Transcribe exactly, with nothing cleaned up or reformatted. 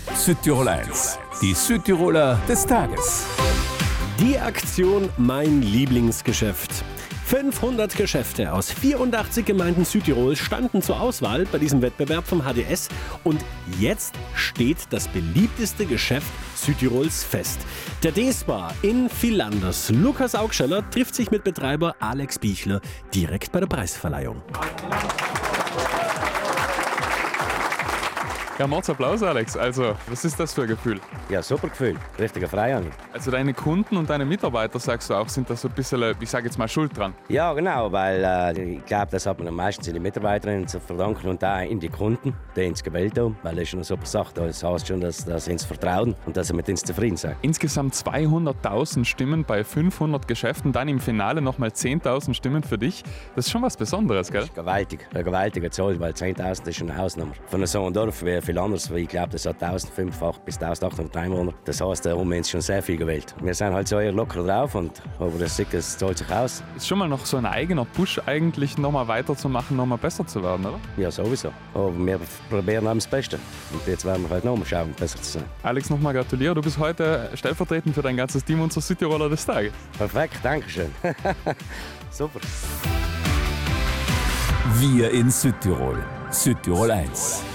Südtirol eins, die Südtiroler des Tages. Die Aktion Mein Lieblingsgeschäft. fünfhundert Geschäfte aus vierundachtzig Gemeinden Südtirols standen zur Auswahl bei diesem Wettbewerb vom H D S. Und jetzt steht das beliebteste Geschäft Südtirols fest. Der D-Spa in Villanders. Lukas Augscheller trifft sich mit Betreiber Alex Bichler direkt bei der Preisverleihung. Ja, Mordsapplaus, Alex. Also, was ist das für ein Gefühl? Ja, super Gefühl. Richtiger Freihandel. Also, deine Kunden und deine Mitarbeiter, sagst du auch, sind da so ein bisschen, ich sage jetzt mal, schuld dran. Ja, genau, weil äh, ich glaube, das hat man am meisten den Mitarbeiterinnen zu verdanken und auch in die Kunden, die uns gewählt haben, weil das ist eine super Sache. Das heißt schon, dass, dass sie uns vertrauen und dass sie mit uns zufrieden sind. Insgesamt zweihunderttausend Stimmen bei fünfhundert Geschäften, dann im Finale nochmal zehntausend Stimmen für dich. Das ist schon was Besonderes, gell? Gewaltig, eine gewaltige Zahl, weil zehntausend ist schon eine Hausnummer. Von so einem Dorf wie viel anderes, weil ich glaube, das hat tausendfünfhundert bis eintausendachthundert Einwohner. Das heißt, da haben wir uns schon sehr viel gewählt. Wir sind halt so eher locker drauf, und, aber das sieht, es zahlt sich aus. Ist schon mal noch so ein eigener Push eigentlich, noch mal weiterzumachen, noch mal besser zu werden, oder? Ja, sowieso. Aber wir probieren das Beste. Und jetzt werden wir halt noch mal schauen, besser zu sein. Alex, nochmal gratuliere. Du bist heute stellvertretend für dein ganzes Team unser Südtiroler des Tages. Perfekt, danke schön. Super. Wir in Südtirol. Südtirol eins.